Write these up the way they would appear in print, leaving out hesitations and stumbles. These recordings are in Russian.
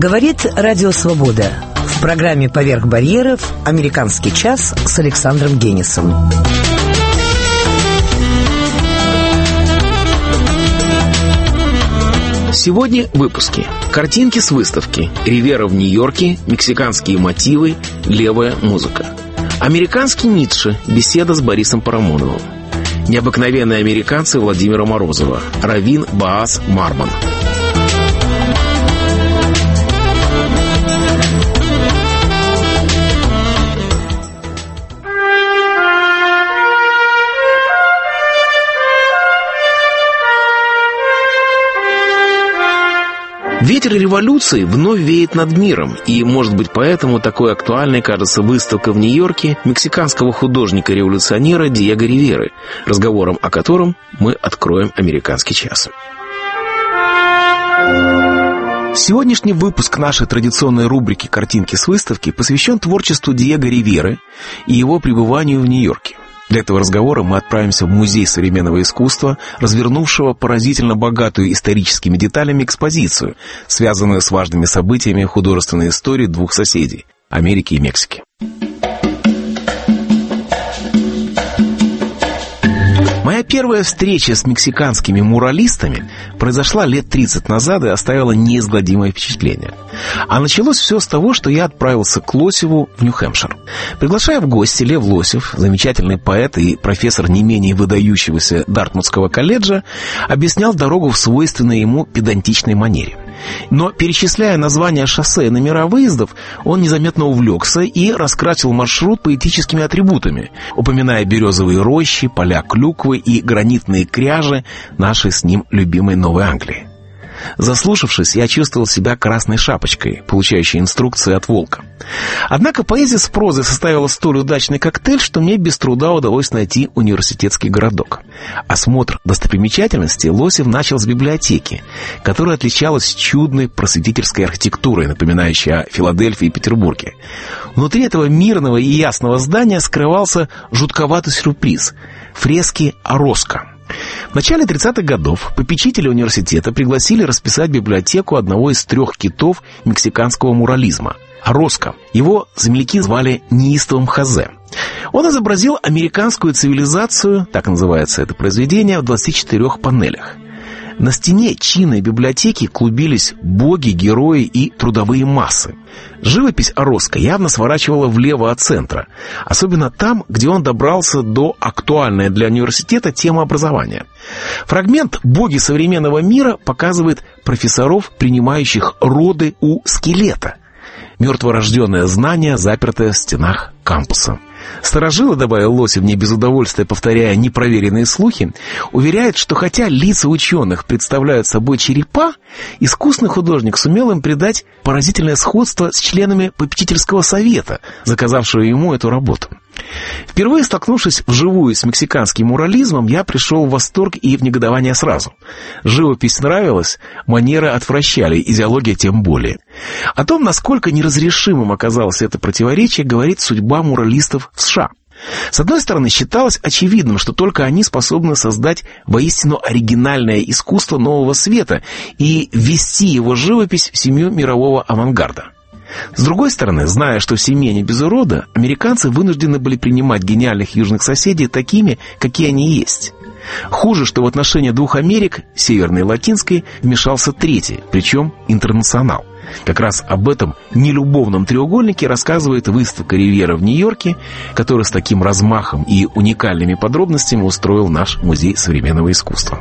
Говорит Радио Свобода. В программе «Поверх барьеров» «Американский час» с Александром Генисом. Сегодня в выпуске. Картинки с выставки. Ривьера в Нью-Йорке. Мексиканские мотивы. Левая музыка. Американский Ницше. Беседа с Борисом Парамоновым. Необыкновенные американцы Владимира Морозова. Раввин Баас Мармон. Ветер революции вновь веет над миром, и, может быть, поэтому такой актуальной кажется выставка в Нью-Йорке мексиканского художника-революционера Диего Ривьеры, разговором о котором мы откроем «Американский час». Сегодняшний выпуск нашей традиционной рубрики «Картинки с выставки» посвящен творчеству Диего Ривьеры и его пребыванию в Нью-Йорке. Для этого разговора мы отправимся в Музей современного искусства, развернувшего поразительно богатую историческими деталями экспозицию, связанную с важными событиями художественной истории двух соседей – Америки и Мексики. Моя первая встреча с мексиканскими муралистами произошла лет 30 назад и оставила неизгладимое впечатление. А началось все с того, что я отправился к Лосеву в Нью-Хэмпшир. Приглашая в гости, Лев Лосев, замечательный поэт и профессор не менее выдающегося Дартмутского колледжа, объяснял дорогу в свойственной ему педантичной манере. Но, перечисляя названия шоссе и номера выездов, он незаметно увлекся и раскрасил маршрут поэтическими атрибутами, упоминая березовые рощи, поля клюквы и гранитные кряжи нашей с ним любимой Новой Англии. Заслушавшись, я чувствовал себя красной шапочкой, получающей инструкции от волка. Однако поэзия с прозой составила столь удачный коктейль, что мне без труда удалось найти университетский городок. Осмотр достопримечательностей Лосев начал с библиотеки, которая отличалась чудной просветительской архитектурой, напоминающей о Филадельфии и Петербурге. Внутри этого мирного и ясного здания скрывался жутковатый сюрприз – фрески Ороско. В начале 30-х годов попечители университета пригласили расписать библиотеку одного из 3 китов мексиканского мурализма – Ороско. Его земляки звали неистовым Хозе. Он изобразил американскую цивилизацию, так называется это произведение, в 24 панелях. На стене чинной библиотеки клубились боги, герои и трудовые массы. Живопись Ороско явно сворачивала влево от центра, особенно там, где он добрался до актуальной для университета темы образования. Фрагмент «Боги современного мира» показывает профессоров, принимающих роды у скелета. Мертворожденное знание, запертое в стенах кампуса. Старожилы, добавил Лосев, не без удовольствия повторяя непроверенные слухи, уверяют, что хотя лица ученых представляют собой черепа, искусный художник сумел им придать поразительное сходство с членами попечительского совета, заказавшего ему эту работу. Впервые столкнувшись вживую с мексиканским мурализмом, я пришел в восторг и в негодование сразу. Живопись нравилась, манеры отвращали, идеология тем более. О том, насколько неразрешимым оказалось это противоречие, говорит судьба муралистов в США. С одной стороны, считалось очевидным, что только они способны создать воистину оригинальное искусство нового света и ввести его живопись в семью мирового авангарда. С другой стороны, зная, что в семье не без урода, американцы вынуждены были принимать гениальных южных соседей такими, какие они есть. Хуже, что в отношении 2 Америк, северной и латинской, вмешался третий, причем интернационал. Как раз об этом нелюбовном треугольнике рассказывает выставка Ривьера в Нью-Йорке, которую с таким размахом и уникальными подробностями устроил наш Музей современного искусства.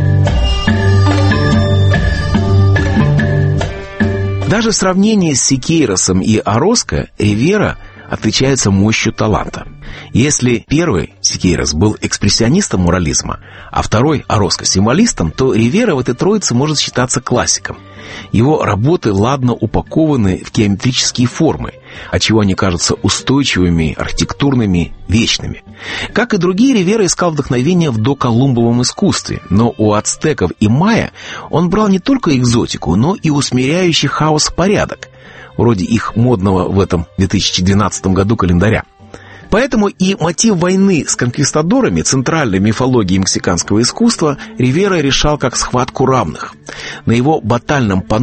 Даже в сравнении с Сикейросом и Ороско Ривьера отличается мощью таланта. Если первый, Сикейрос, был экспрессионистом мурализма, а второй, Ороско, символистом, то Ривьера в этой троице может считаться классиком. Его работы ладно упакованы в геометрические формы, отчего они кажутся устойчивыми, архитектурными, вечными. Как и другие, Ривьера искал вдохновение в доколумбовом искусстве, но у ацтеков и майя он брал не только экзотику, но и усмиряющий хаос порядок, вроде их модного в этом 2012 году календаря. Поэтому и мотив войны с конквистадорами, центральной мифологии мексиканского искусства, Ривьера решал как схватку равных. На его батальном панно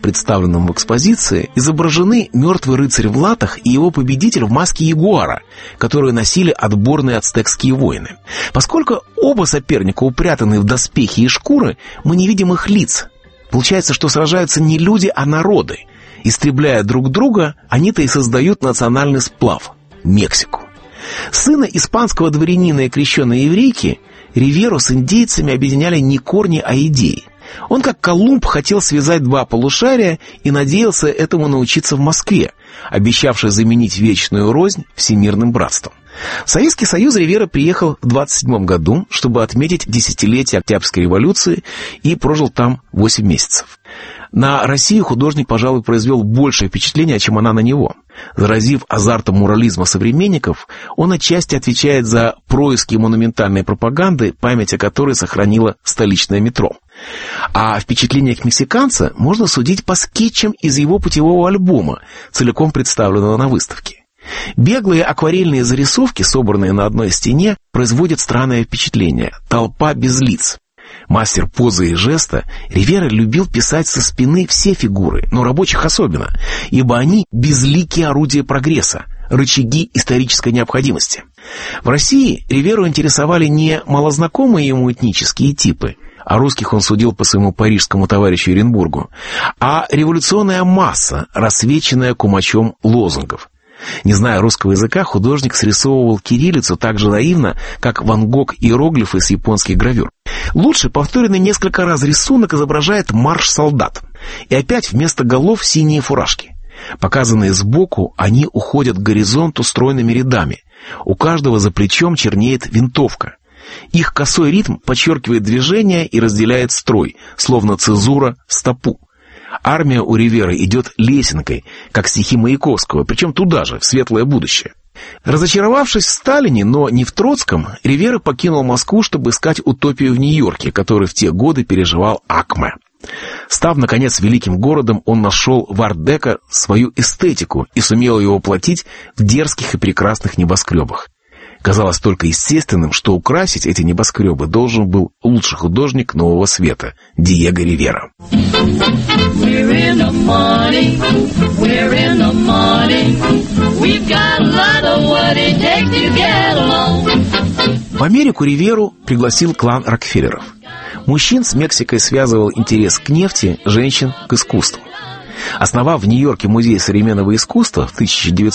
представленном в экспозиции, изображены мертвый рыцарь в латах и его победитель в маске ягуара, которую носили отборные ацтекские воины. Поскольку оба соперника упрятаны в доспехи и шкуры, мы не видим их лиц. Получается, что сражаются не люди, а народы. Истребляя друг друга, они-то и создают национальный сплав – Мексику. Сына испанского дворянина и крещенной еврейки Риверу с индейцами объединяли не корни, а идеи. Он, как Колумб, хотел связать два полушария и надеялся этому научиться в Москве, обещавшей заменить вечную рознь всемирным братством. В Советский Союз Ривера приехал в 1927 году, чтобы отметить десятилетие Октябрьской революции, и прожил там 8 месяцев. На Россию художник, пожалуй, произвел большее впечатление, чем она на него. Заразив азартом мурализма современников, он отчасти отвечает за происки монументальной пропаганды, память о которой сохранила столичное метро. А о впечатлениях мексиканца можно судить по скетчам из его путевого альбома, целиком представленного на выставке. Беглые акварельные зарисовки, собранные на одной стене, производят странное впечатление – толпа без лиц. Мастер позы и жеста, Ривера любил писать со спины все фигуры, но рабочих особенно, ибо они безликие орудия прогресса, рычаги исторической необходимости. В России Риверу интересовали не малознакомые ему этнические типы, а русских он судил по своему парижскому товарищу Эренбургу, а революционная масса, рассвеченная кумачом лозунгов. Не зная русского языка, художник срисовывал кириллицу так же наивно, как Ван Гог иероглифы с японских гравюр. Лучше повторенный несколько раз рисунок изображает марш солдат. И опять вместо голов синие фуражки. Показанные сбоку, они уходят к горизонту стройными рядами. У каждого за плечом чернеет винтовка. Их косой ритм подчеркивает движение и разделяет строй, словно цезура стопу. Армия у Ривера идет лесенкой, как стихи Маяковского, причем туда же, в светлое будущее. Разочаровавшись в Сталине, но не в Троцком, Ривера покинул Москву, чтобы искать утопию в Нью-Йорке, который в те годы переживал Акме. Став, наконец, великим городом, он нашел в арт-деко свою эстетику и сумел ее воплотить в дерзких и прекрасных небоскребах. Казалось только естественным, что украсить эти небоскребы должен был лучший художник нового света – Диего Ривера. В Америку Риверу пригласил клан Рокфеллеров. Мужчин с Мексикой связывал интерес к нефти, женщин – к искусству. Основав в Нью-Йорке музей современного искусства в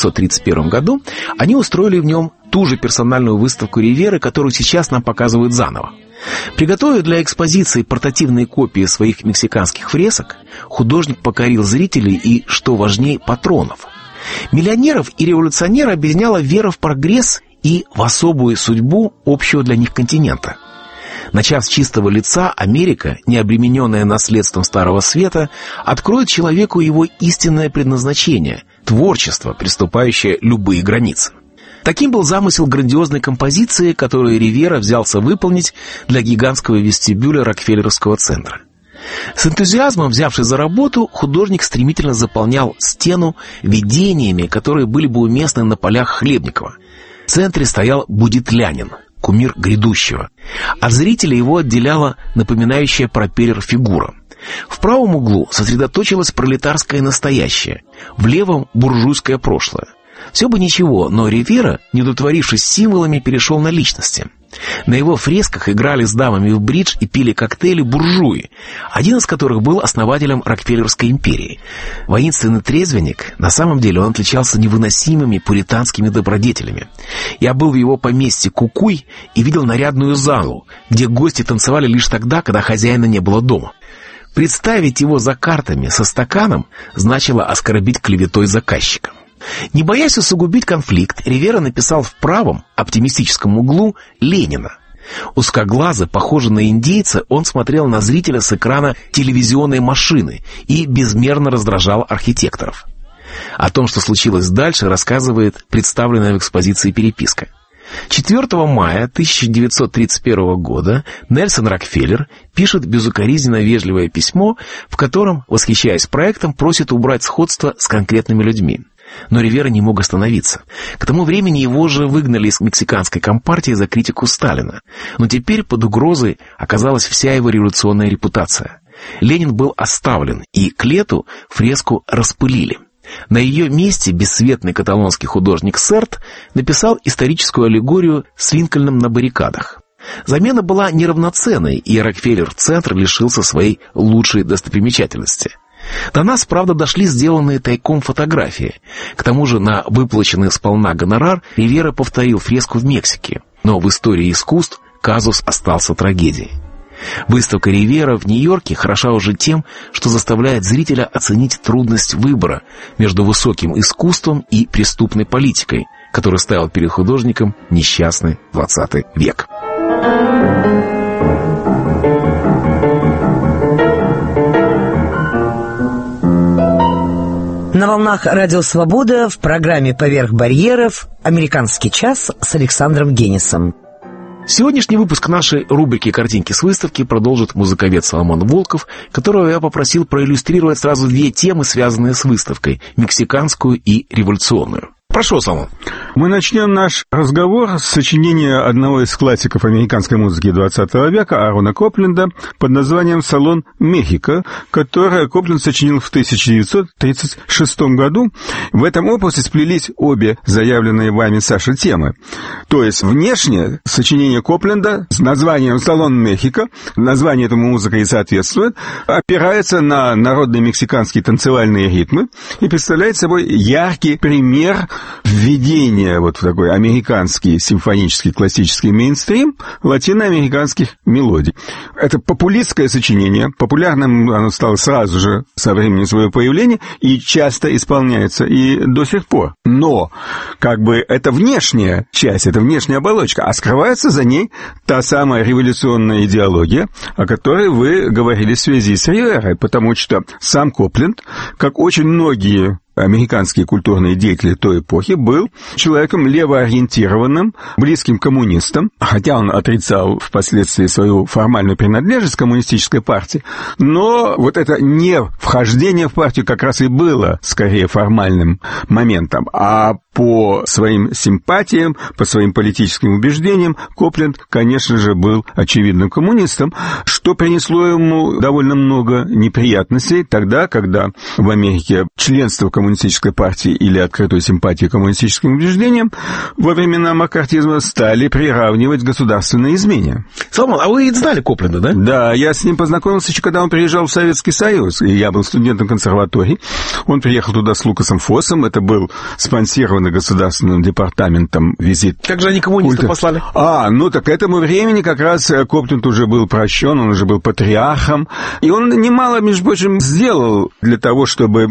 1931 году, они устроили в нем ту же персональную выставку Риверы, которую сейчас нам показывают заново. Приготовив для экспозиции портативные копии своих мексиканских фресок, художник покорил зрителей и, что важнее, патронов. Миллионеров и революционеров объединяла вера в прогресс и в особую судьбу общего для них континента. Начав с чистого лица, Америка, не обремененная наследством Старого Света, откроет человеку его истинное предназначение – творчество, приступающее любые границы. Таким был замысел грандиозной композиции, которую Ривера взялся выполнить для гигантского вестибюля Рокфеллеровского центра. С энтузиазмом взявшись за работу, художник стремительно заполнял стену видениями, которые были бы уместны на полях Хлебникова. В центре стоял будетлянин, кумир грядущего. От зрителя его отделяла напоминающая пропеллер фигура. В правом углу сосредоточилось пролетарское настоящее, в левом – буржуйское прошлое. Все бы ничего, но Ривера, не удовлетворившись символами, перешел на личности. На его фресках играли с дамами в бридж и пили коктейли буржуи, один из которых был основателем Рокфеллеровской империи. Воинственный трезвенник, на самом деле он отличался невыносимыми пуританскими добродетелями. Я был в его поместье Кукуй и видел нарядную залу, где гости танцевали лишь тогда, когда хозяина не было дома. Представить его за картами со стаканом значило оскорбить клеветой заказчика. Не боясь усугубить конфликт, Ривера написал в правом, оптимистическом углу Ленина. Узкоглазый, похожий на индейца, он смотрел на зрителя с экрана телевизионной машины и безмерно раздражал архитекторов. О том, что случилось дальше, рассказывает представленная в экспозиции переписка. 4 мая 1931 года Нельсон Рокфеллер пишет безукоризненно вежливое письмо, в котором, восхищаясь проектом, просит убрать сходство с конкретными людьми. Но Ривера не мог остановиться. К тому времени его же выгнали из мексиканской компартии за критику Сталина. Но теперь под угрозой оказалась вся его революционная репутация. Ленин был оставлен, и к лету фреску распылили. На ее месте бесцветный каталонский художник Серт написал историческую аллегорию с Линкольном на баррикадах. Замена была неравноценной, и Рокфеллер-центр лишился своей лучшей достопримечательности. До нас, правда, дошли сделанные тайком фотографии. К тому же на выплаченный сполна гонорар Ривера повторил фреску в Мексике. Но в истории искусств казус остался трагедией. Выставка Ривера в Нью-Йорке хороша уже тем, что заставляет зрителя оценить трудность выбора между высоким искусством и преступной политикой, который ставил перед художником несчастный 20 век. На волнах Радио Свобода в программе «Поверх барьеров» «Американский час» с Александром Генисом. Сегодняшний выпуск нашей рубрики «Картинки с выставки» продолжит музыковед Соломон Волков, которого я попросил проиллюстрировать сразу две темы, связанные с выставкой – мексиканскую и революционную. Прошу, Соломон. Мы начнем наш разговор с сочинения одного из классиков американской музыки XX века, Аарона Копленда, под названием «Салон Мехико», которое Копленд сочинил в 1936 году. В этом опусе сплелись обе заявленные вами, Саша, темы. То есть внешне сочинение Копленда с названием «Салон Мехико», название этому музыка и соответствует, опирается на народные мексиканские танцевальные ритмы и представляет собой яркий пример введение вот в такой американский симфонический классический мейнстрим латиноамериканских мелодий. Это популистское сочинение, популярным оно стало сразу же со времени своего появления и часто исполняется и до сих пор. Но как бы это внешняя часть, это внешняя оболочка, а скрывается за ней та самая революционная идеология, о которой вы говорили в связи с Риверой, потому что сам Копленд, как очень многие американские культурные деятели той эпохи, был человеком левоориентированным, близким коммунистам, хотя он отрицал впоследствии свою формальную принадлежность к коммунистической партии, но вот это не вхождение в партию как раз и было скорее формальным моментом, а по своим симпатиям, по своим политическим убеждениям Копленд, конечно же, был очевидным коммунистом, что принесло ему довольно много неприятностей тогда, когда в Америке членство коммунистической партии или открытую симпатию к коммунистическим убеждениям во времена маккартизма стали приравнивать к государственной измене. Соломон, а вы знали Копленда, да? Да, я с ним познакомился еще, когда он приезжал в Советский Союз, и я был студентом консерватории. Он приехал туда с Лукасом Фоссом, это был спонсированный государственным департаментом визит. Как же они коммунистов послали? Ну так к этому времени как раз Копленд уже был прощен, он уже был патриархом, и он немало, между прочим, сделал для того, чтобы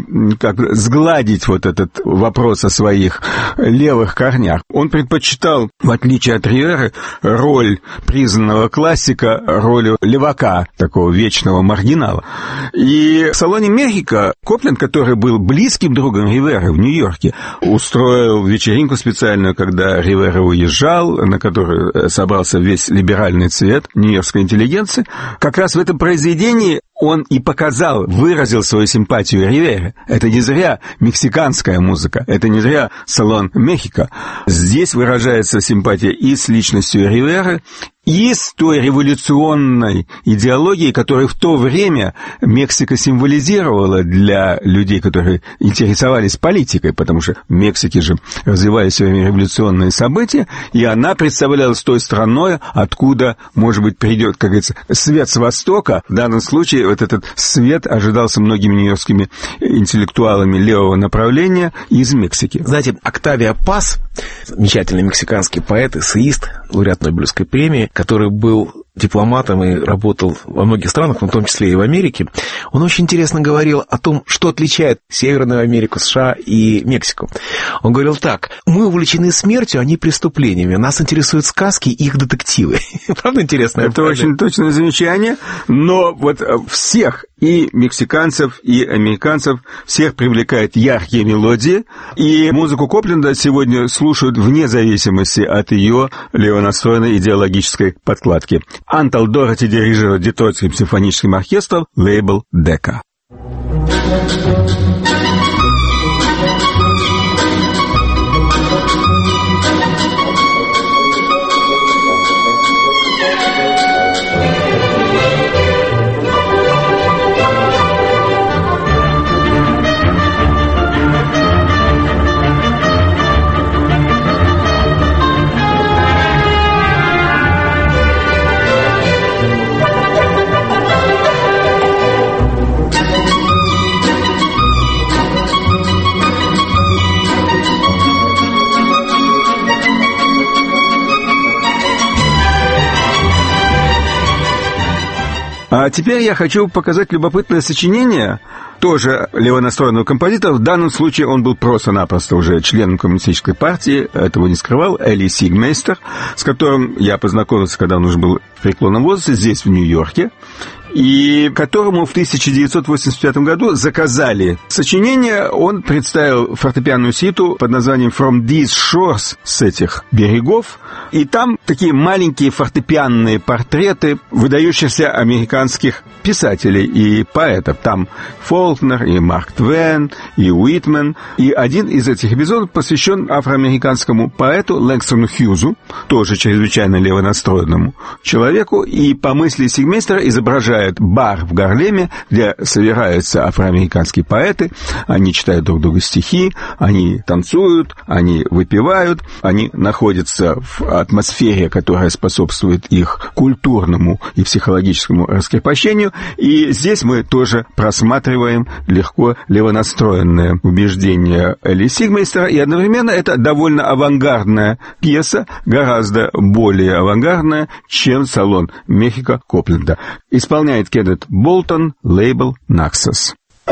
сгладить вот этот вопрос о своих левых корнях. Он предпочитал, в отличие от Риверы, роль признанного классика, роль левака, такого вечного маргинала. И в «Салоне Мехико» Копленд, который был близким другом Риверы в Нью-Йорке, устроил вечеринку специальную, когда Ривера уезжал, на которую собрался весь либеральный цвет нью-йоркской интеллигенции. Как раз в этом произведении он и показал, выразил свою симпатию Ривере. Это не зря мексиканская музыка, это не зря «Салон Мехико». Здесь выражается симпатия и с личностью Риверы, и с той революционной идеологией, которую в то время Мексика символизировала для людей, которые интересовались политикой, потому что в Мексике же развивались все время революционные события, и она представлялась той страной, откуда, может быть, придет, как говорится, свет с Востока. В данном случае вот этот свет ожидался многими нью-йоркскими интеллектуалами левого направления из Мексики. Знаете, Октавио Паз, замечательный мексиканский поэт, эссеист, лауреат Нобелевской премии, который был дипломатом и работал во многих странах, в том числе и в Америке, он очень интересно говорил о том, что отличает Северную Америку, США и Мексику. Он говорил так: мы увлечены смертью, а не преступлениями. Нас интересуют сказки и их детективы. Правда интересно? Это очень точное замечание, но вот всех, и мексиканцев, и американцев, всех привлекает яркие мелодии, и музыку Копленда сегодня слушают вне зависимости от ее левонастроенной идеологической подкладки. Антал Дороти дирижирует Детройтским симфоническим оркестром, лейбл Дека. теперь я хочу показать любопытное сочинение, тоже левонастроенного композитора. В данном случае он был просто-напросто уже членом коммунистической партии, этого не скрывал, Эли Сигмейстер, с которым я познакомился, когда он уже был в преклонном возрасте, здесь, в Нью-Йорке, и которому в 1985 году заказали сочинение. Он представил фортепианную сюиту под названием «From These Shores», с этих берегов, и там такие маленькие фортепианные портреты выдающихся американских писателей и поэтов. Там Фолкнер, и Марк Твен, и Уитмен. И один из этих эпизодов посвящен афроамериканскому поэту Лэнгстону Хьюзу, тоже чрезвычайно левонастроенному человеку, и по мысли Сигмейстера изображает бар в Гарлеме, где собираются афроамериканские поэты, они читают друг другу стихи, они танцуют, они выпивают, они находятся в атмосфере, которая способствует их культурному и психологическому раскрепощению, и здесь мы тоже просматриваем легко левонастроенное убеждение Эли Сигмейстера, и одновременно это довольно авангардная пьеса, гораздо более авангардная, чем «Салон Мехико» Копленда. Исполняет Кеннет Болтон, лейбл Naxos.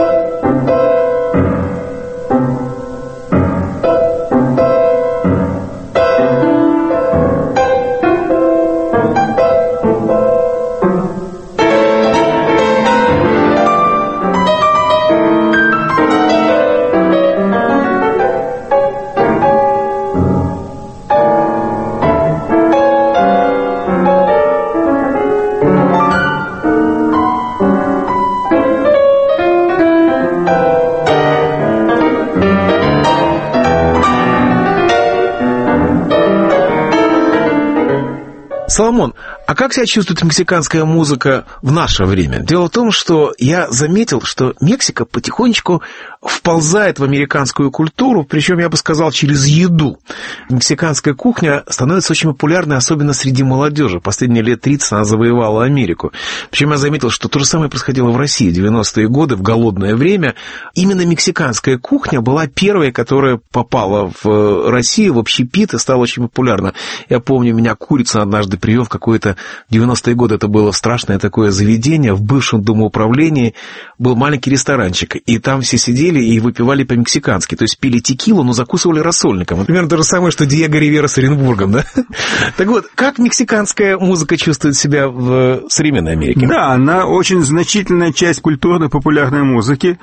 Соломон, а как себя чувствует мексиканская музыка в наше время? Дело в том, что я заметил, что Мексика потихонечку вползает в американскую культуру, причем, я бы сказал, через еду. Мексиканская кухня становится очень популярной, особенно среди молодежи. Последние лет 30 она завоевала Америку. Причем я заметил, что то же самое происходило в России. 90-е годы, в голодное время, именно мексиканская кухня была первой, которая попала в Россию, в общепит, и стала очень популярна. Я помню, меня курица однажды привел в какое-то 90-е годы, это было страшное такое заведение, в бывшем домоуправлении был маленький ресторанчик, и там все сидели и выпивали по-мексикански, то есть пили текилу, но закусывали рассольником. Например, то же самое, что Диего Ривера с Оренбургом, да? Так вот, как мексиканская музыка чувствует себя в современной Америке? Да, она очень значительная часть культурно-популярной музыки,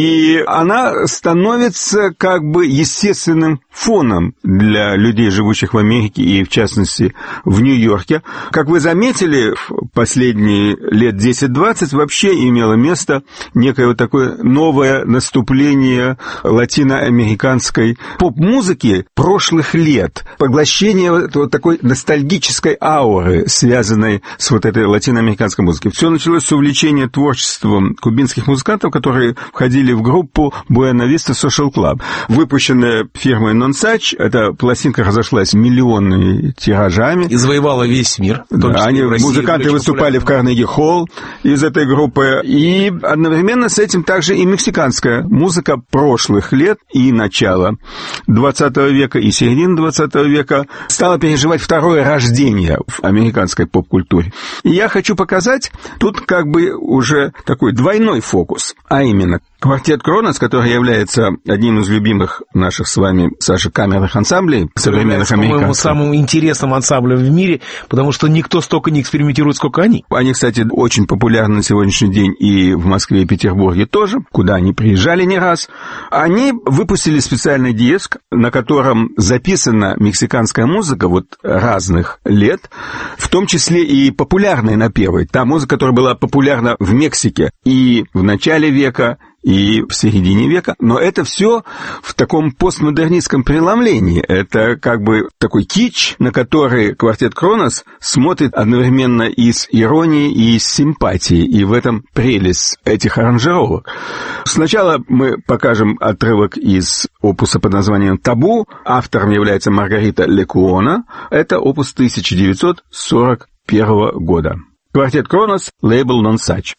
и она становится как бы естественным фоном для людей, живущих в Америке и, в частности, в Нью-Йорке. Как вы заметили, в последние лет 10-20 вообще имело место некое вот такое новое наступление латиноамериканской поп-музыки прошлых лет, поглощение вот такой ностальгической ауры, связанной с вот этой латиноамериканской музыкой. Все началось с увлечения творчеством кубинских музыкантов, которые входили в группу Buena Vista Social Club. Выпущенная фирмой Nonsuch, эта пластинка разошлась миллионными тиражами. И завоевала весь мир. Да, они, музыканты выступали в Карнеги-холл из этой группы. И одновременно с этим также и мексиканская музыка прошлых лет и начала 20 века, и середины 20 века стала переживать второе рождение в американской поп-культуре. И я хочу показать тут как бы уже такой двойной фокус, а именно квартет Кронос, который является одним из любимых наших с вами, Саша, камерных ансамблей современных американцев. По-моему, самым интересным ансамблем в мире, потому что никто столько не экспериментирует, сколько они. Они, кстати, очень популярны на сегодняшний день и в Москве, и Петербурге тоже, куда они приезжали не раз. Они выпустили специальный диск, на котором записана мексиканская музыка вот разных лет, в том числе и популярные напевы. Та музыка, которая была популярна в Мексике и в начале века, и в середине века, но это все в таком постмодернистском преломлении. Это как бы такой кич, на который квартет Кронос смотрит одновременно и с иронией, и с симпатией, и в этом прелесть этих аранжировок. Сначала мы покажем отрывок из опуса под названием «Табу». Автором является Маргарита Лекуона. Это опус 1941 года. Квартет Кронос, лейбл Nonsuch.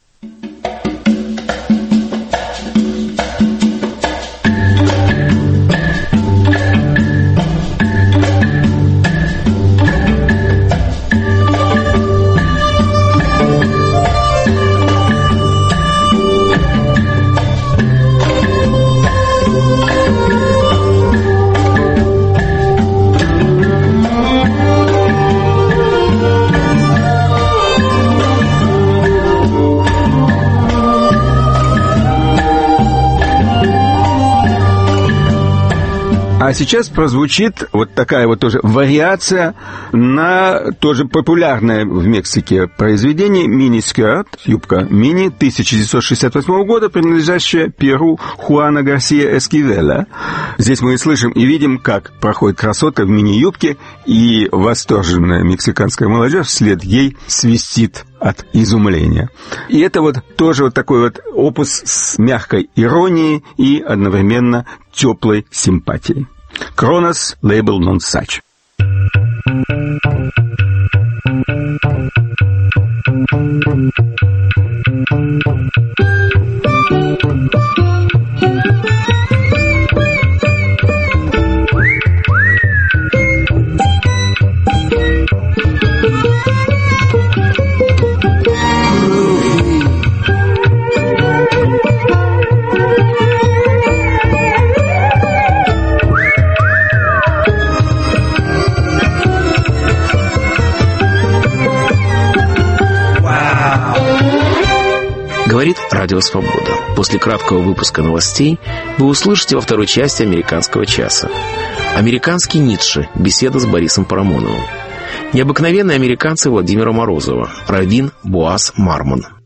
А сейчас прозвучит вот такая вот тоже вариация на тоже популярное в Мексике произведение «Мини-скерт», юбка мини, 1968 года, принадлежащая перу Хуана Гарсия Эскивеля. Здесь мы и слышим, и видим, как проходит красотка в мини-юбке, и восторженная мексиканская молодежь вслед ей свистит от изумления. И это вот тоже вот такой вот опус с мягкой иронией и одновременно теплой симпатией. Кронос, лейбл Non Such. Говорит Радио Свобода. После краткого выпуска новостей вы услышите во второй части «Американского часа». Американский Ницше. Беседа с Борисом Парамоновым. Необыкновенные американцы Владимира Морозова. Раввин Боаз Мармон.